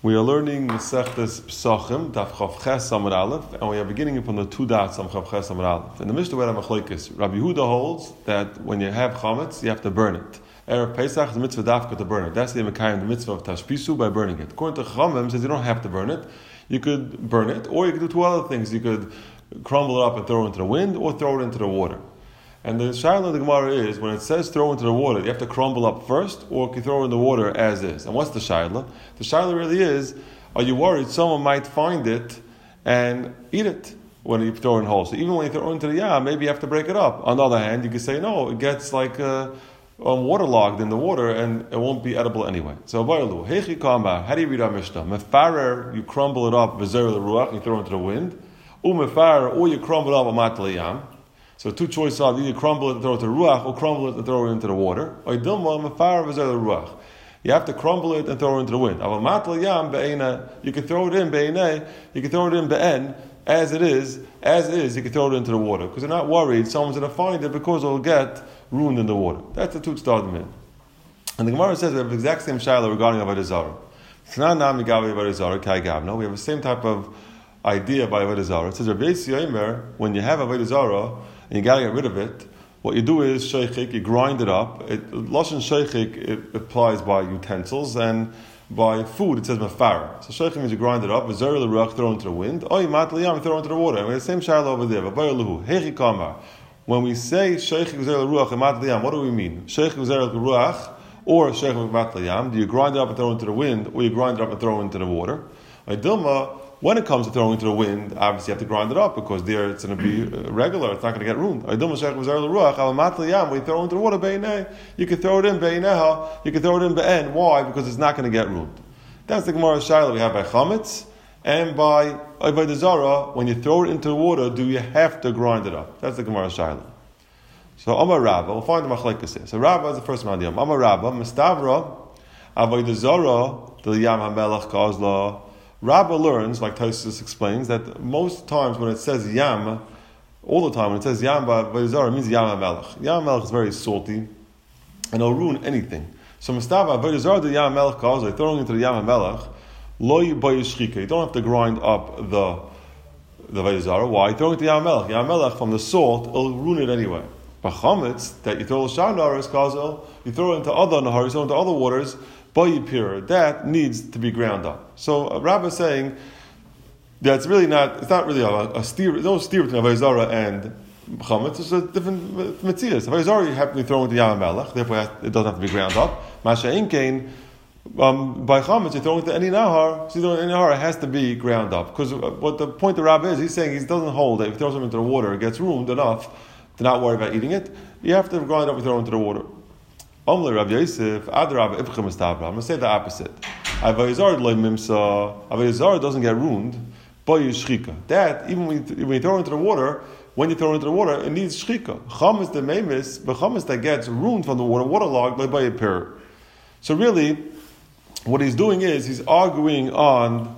We are learning Masechtas Pesachim, Daf Chav Ches Amud Aleph, and we are beginning from the two dots on Chav Ches Amud Aleph. In the Mishnah, we have Machlokes. Rabbi Yehuda holds that when you have chametz, you have to burn it. Erev Pesach is the mitzvah dafka to burn it. That's the Mekayim, the mitzvah of Tashpisu by burning it. According to Chachamim, says you don't have to burn it. You could burn it, or you could do two other things. You could crumble it up and throw it into the wind, or throw it into the water. And the shaila of the Gemara is, when it says throw into the water, you have to crumble up first, or you throw in the water as is. And what's the shaila? The shaila really is, are you worried someone might find it and eat it when you throw it in whole? So even when you throw it into the yam, maybe you have to break it up. On the other hand, you could say, no, it gets like waterlogged in the water and it won't be edible anyway. So, Hechi Kama, how do you read our Mishnah? Mefarer, you crumble it up, Bezer l'ruach, you throw it into the wind. Mefarer, or you crumble it up, Amat l'yam. So two choices are, either crumble it and throw it to the ruach, or crumble it and throw it into the water. Or Dilma, Mefarer, Bezer l'ruach. You have to crumble it and throw it into the wind. You can throw it in be'enei, you can throw it in be'en, as it is, you can throw it into the water. Because you're not worried someone's going to find it because it'll get ruined in the water. That's the two start in. And the Gemara says we have the exact same shaila regarding Avodah Zarah. We have the same type of idea by Avodah Zarah. It says, Rabbi Yisrael, when you have Avodah Zarah and you got to get rid of it, what you do is sheichik, you grind it up. Lashon sheichik, it applies by utensils, and by food it says mafar. So sheichik means you grind it up, v'zer l'ruach, throw into the wind, oy mat l'yam, throw into the water. And we have the same shaila over there. Hechi kamar. When we say sheichik v'zer l'ruach and mat l'yam, what do we mean? Sheichik v'zer l'ruach or sheichik mat l'yam? Do you grind it up and throw it into the wind, or you grind it up and throw it into the water? Dilma, when it comes to throwing into the wind, obviously you have to grind it up because there it's going to be regular, it's not going to get ruined. When you throw into the water, you can throw it in be'ineha, you can throw it in be'en. Why? Because it's not going to get ruined. That's the Gemara Shaila we have by chametz, and by the Zara, when you throw it into the water, do you have to grind it up? That's the Gemara Shaila. So Amar Rabba, we'll find the machlekes here. So Rabba is the first man. Amar Rabba, Mistavra, Avodah Zara, the Yam HaMelech Kozla. Rabba learns, like Tosfos explains, that most times when it says Yam, all the time when it says Yam by Avodah Zarah, it means Yam HaMelech. Yam HaMelech is very salty, and it'll ruin anything. So Mustava, Avodah Zarah, the Yam HaMelech calls, like throwing into the Yam HaMelech, Lo Yibayu Shchika. You don't have to grind up the Avodah Zarah. Why? Throwing into the Yam HaMelech. Yam HaMelech, from the salt, it'll ruin it anyway. But chametz, that you throw l'shar naharos kazel, you throw it into other naharos, you throw it into other waters, Bayipir, that needs to be ground up. So Rabbi is saying that it's not really a steer, there's no steer between Avodah Zarah and chametz. It's a different metzias. Avodah Zarah you have to be thrown into Yam HaMelech, therefore it doesn't have to be ground up. Masha Inkain, by chametz you throw into any nahar, so you throw into any nahar, it has to be ground up. Because what the point of Rabbi is, he's saying he doesn't hold that if he throws them into the water, it gets ruined enough to not worry about eating it. You have to grind up and throw it into the water. I'm going to say the opposite. Avodah Zarah doesn't get ruined by shchika. That, even when you throw it into the water, it needs shchika. Chametz the memis, but chametz that gets ruined from the water, waterlogged by a pair. So really, what he's doing is he's arguing on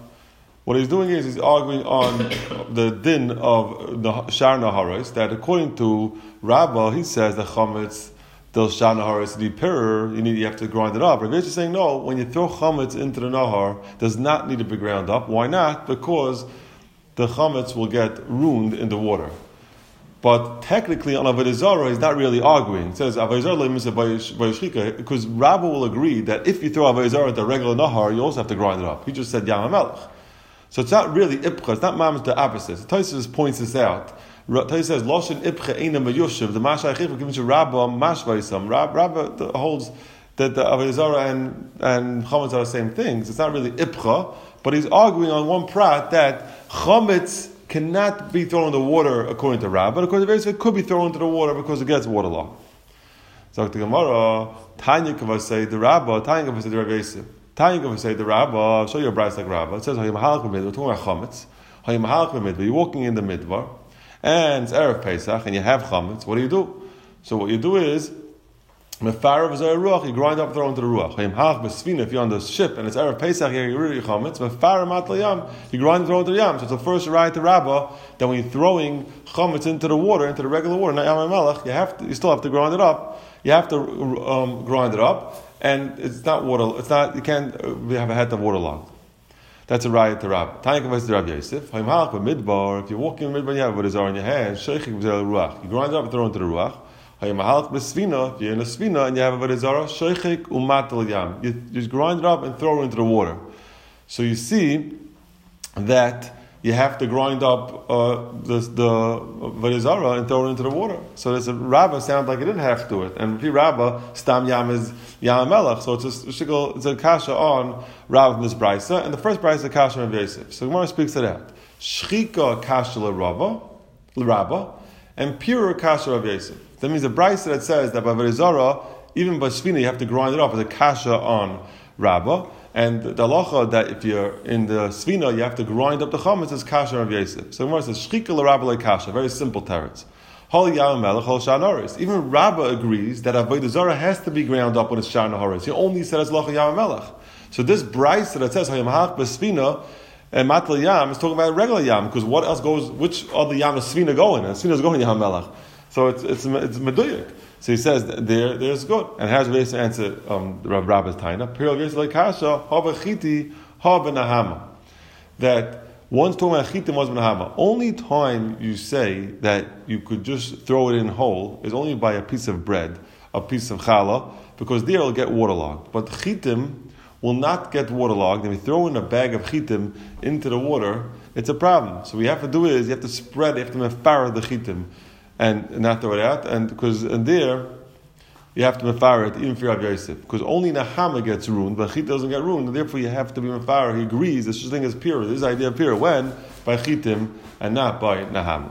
the din of the Shar Naharos, that according to Rabbah, he says that chametz, those Shar Naharos need pirer, you have to grind it up. Rabbi is saying, no, when you throw chametz into the Nahar, does not need to be ground up. Why not? Because the chametz will get ruined in the water. But technically on Avodah Zarah, he's not really arguing. It says, Avodah Zarah, because Rabbah will agree that if you throw Avodah Zarah into a regular Nahar, you also have to grind it up. He just said Yam HaMelech. So it's not really ipcha, it's not mamish the opposite. Tosfos points this out. Tosfos says, Loshen ipcha eina meyushiv, the mashai chif gives you Rabbah mashvaisam. Rabbah holds that the Avodah Zarah and chametz are the same things. It's not really ipcha, but he's arguing on one prat that chametz cannot be thrown in the water according to Rabbah, but according to Rabbah it could be thrown into the water because it gets waterlogged. So the Gemara, Tanya kavasei the Rabbah, Tanya kavasei the Rabbi Yosef. Tanya kavasei the Rabbah, show you a brayz like Rabbah. It says, we're talking about chametz, you're walking in the midbar, and it's Erev Pesach, and you have chametz. What do? So what you do is, Mefarav is a ruach, you grind up, throw into the ruach. If you're on the ship and it's Erev Pesach, you get rid of your chametz. Mefarav mat l'yam, you grind and throw into the yam. So it's the first right to Rabbah that when you're throwing chametz into the water, into the regular water, not Yam HaMelech, you still have to grind it up. You have to grind it up, and it's not water. It's not. You can't have a head of waterlogged. That's a riot to Rav. Tanya Kavais to Rav Yosef. Haimhalach b'midbar. If you're walking in the midbar, you have what is in your hand. Sheichik b'zel ruach. You grind it up and throw it into the ruach. Haimhalach b'svina. If you're in a svina and you have a vodizara, sheichik umatel yam. You just grind it up and throw it into the water. So you see that you have to grind up the vodizara and throw it into the water. So there's a Rabbah sounds like it didn't have to do it, and if Rabbah stam yam is yam melech. So it's a kasha on Rabbah this brisa, and the first brisa is a kasha of Yosef. So Gemara speaks to that. Shchika kasha l'Rabbah, and pure kasha of Yosef. That means a brisa that says that by vodizara, even by svina, you have to grind it up as a kasha on Rabbah. And the halacha that if you're in the svina, you have to grind up the chametz is kasha of Yosef. So Gemara says shchika l'Rabbah kasha, very simple teretz. Holy Yam Melech Hol Shanaris. Even Rabbah agrees that avodah zara has to be ground up when it's Shanaris. He only says Locha Yam Melech. So this brayse that says Hayamach Besvina and Matal Yam is talking about regular Yam, because what else goes? Which other Yam is Svina going? And Svina is going Yam Melech. So it's meduyak. So he says there's good. And has Rav answer Rabbah's taina. Pirol Yosef like Kasha Hava Chiti Hava Nahama. That one's talking about chitim, one's benahama. Only time you say that you could just throw it in whole is only by a piece of bread, a piece of challah, because there it'll get waterlogged. But chitim will not get waterlogged. And if you throw in a bag of chitim into the water, it's a problem. So what you have to do is you have to spread, you have to mefarah the chitim and not throw it out. And because in there you have to mefarah it even for Rav Yosef, because only nahama gets ruined, but chit doesn't get ruined, and therefore you have to be mefarah. He agrees this thing is pure. This idea of pure when by chitim and not by nahama.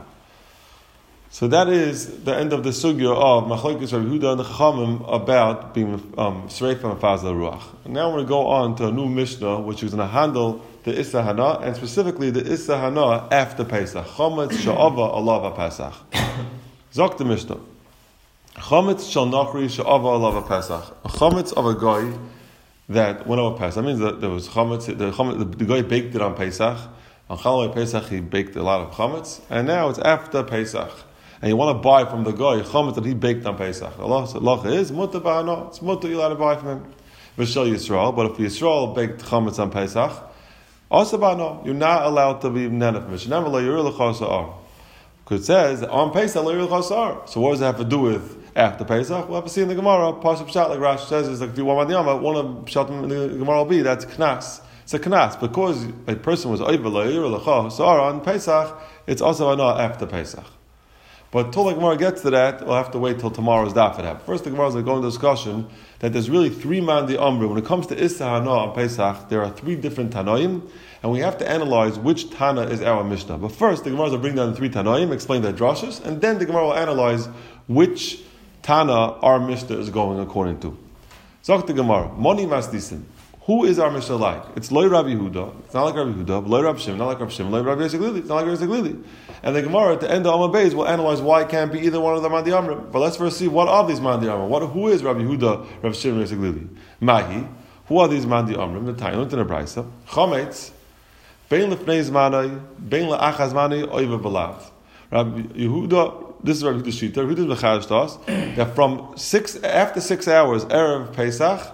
So that is the end of the sugya of Machlokes Rabbi Yehuda and the Chachamim about being sreif and fazal ruach. And now we're going to go on to a new Mishnah, which is going to handle the Issa Hana, and specifically the Issa Hana after Pesach. Chometz she'ava alav Pesach. Zok the Mishnah. Chometz shel nachri she'ava alav Pesach. A chometz of a guy that went over Pesach. That means that there was chometz. The guy baked it on Pesach. On Chaloi Pesach he baked a lot of chometz, and now it's after Pesach. And you want to buy from the guy chametz that he baked on Pesach. Allah is mutter ba'ana. It's mutter, you're allowed to buy from him. V'shel Yisrael, but if Yisrael baked chametz on Pesach, also ba'ana, you're not allowed to be nenef mishnam lo yirul chasar. Because it says on Pesach lo yirul chasar. So what does it have to do with after Pesach? We'll have to see in the Gemara. Pasuk pshat, like Rashi says, is like if you want Madiyama, one of pshat in the Gemara will be that's knas. It's a knas because a person was over lo yirul chasar on Pesach. It's also ba'ana after Pesach. But till the Gemara gets to that, we'll have to wait till tomorrow's daf it. First, the Gemara is going to go into discussion that there's really three mandi amru. When it comes to Issa Hana on Pesach, there are three different Tanoim, and we have to analyze which Tana is our Mishnah. But first, the Gemara will bring down the three Tanoim, explain their drashas, and then the Gemara will analyze which Tana our Mishnah is going according to. Zok the Gemara, Moni Masdisim. Who is our Mishnah like? It's Loi Rabbi Yehuda. It's not like Rabbi Yehuda. Loi Rabbi Shimon, not like Rabbi Shimon. Loi Rabbi Yosef Glili. It's not like Rabbi Yosef Glili. And the Gemara at the end of Amar Beis will analyze why it can't be either one of the Mandi Amrim. But let's first see what are these Mandi Amrim. Who is Rabbi Yehuda, Rabbi Shimon, Yosef Glili? Mahi. Who are these Mandi Amrim? The Tainut and the Brisa. Chometz. Bein lefnei zmanai, bein le'achaz zmanai, oiva b'lav. Rabbi Yehuda. This is Rabbi Yehuda Shita. Rabbi Yehuda Mechadish to us that from after 6 hours erev Pesach,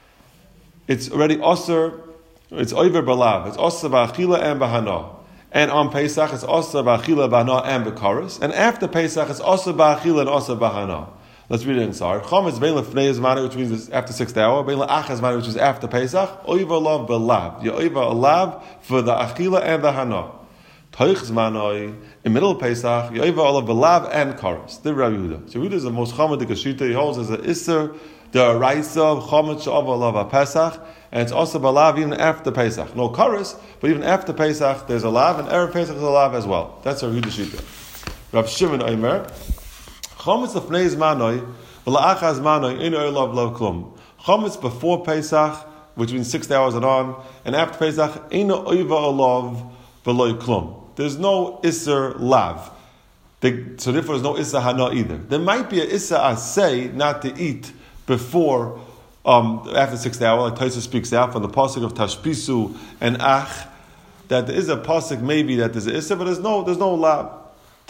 it's already osir, it's oiver balav, it's osir ba'achila and b'hana. And on Pesach, it's osir ba'achila, b'hana, and b'karis. And after Pesach, it's osir ba'achila and osir b'hana. Let's read it inside. Chometz bein lefnei zmanai, which means it's after 6th hour, bein le'achaz zmanai, which is after Pesach, oiver lav b'lav. You oiver alav for the achila and the hana. Toich zmanai, in middle of Pesach, you oiver alav b'lav and karis. The Rabbi Yehuda. So Yehuda is the most chomedik ashita. He holds as an isser, the Raisa, Chometz She'ava Alav Pesach, and it's also Balav even after Pesach. No Karis, but even after Pesach, there's a Lav, and Erev Pesach is a Lav as well. That's our Yehuda Shita. Rav Shimon Omer, Chometz Lefnei Zmanoi, V'la'achaz Zmanoi, Ein Olav Lav Klum. Chometz before Pesach, which means 6 hours and on, and after Pesach, Ein Oiva Olav V'loi Klum. There's no Isser Lav. So therefore there's no Issa Hana either. There might be a Issa Asay not to eat before, after 6th hour, like Taisa speaks out from the pasuk of Tashpisu and Ach, that there is a pasuk maybe that there's a Issa, but there's no lab.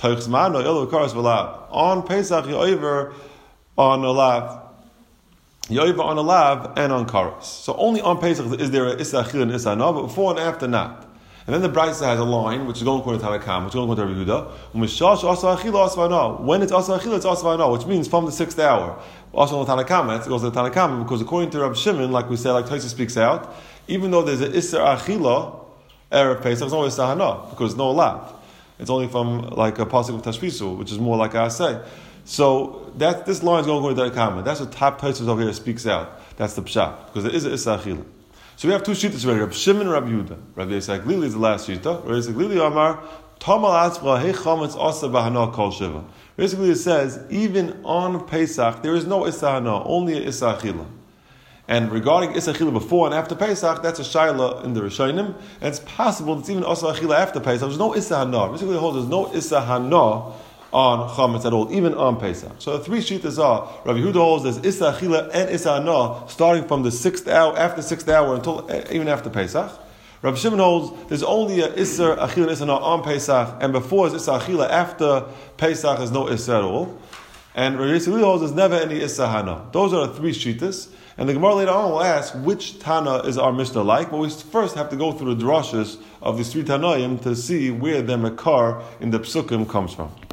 On Pesach you over on a lab. Yoiva on a lav and on karas. So only on Pesach is there a Issa Achila and Issa Hana, but before and after not. And then the Brisa has a line, which is going according to Tanakam, which is going according to Rabbi Yehuda. When it's Asa Achila, it's Asa Hana, which means from the 6th hour. Also on the Tanakam, it goes to the Tanakam, because according to Rabbi Shimon, like we say, like Taisa speaks out, even though there's an Issa Achila, Erev Pesach, it's only Issa Hana, because no lav. It's only from like a pasuk of Tashbisu, which is more like I say. So that this line is going according to the Tanakam. That's what top Taisa over here speaks out. That's the pshat, because there is an Issa Achila. So we have two shittas already, Rabbi Shimon and Rabbi Yehuda. Rabbi Yitzchak Lili is the last shitta. Rabbi Yitzchak Lili Amar, Tamal Atzvah Hei Chametz Asa Bahana Kol Shiva. Basically it says, even on Pesach, there is no Issa Hana, only a Issa Achila. And regarding Issa Achila before and after Pesach, that's a Shaila in the Rishonim, and it's possible that it's even Asa Achila after Pesach. There's no Issa Hana. Basically it holds there's no Issa Hana on Chametz at all, even on Pesach. So the three shittas are, Rabbi Yehuda holds there's Issa Achila and Issa Hana starting from the 6th hour, after 6th hour until even after Pesach. Rabbi Shimon holds there's only a Issa Achila and Issa Hana on Pesach, and before is Issa Achila, after Pesach is no Issa at all. And Rabbi Yitzchak holds there's never any Issa Hana. Those are the three shittas. And the Gemara later on will ask which Tana is our Mishnah like, but we first have to go through the drashas of these three Tanoim to see where the Makar in the Psukim comes from.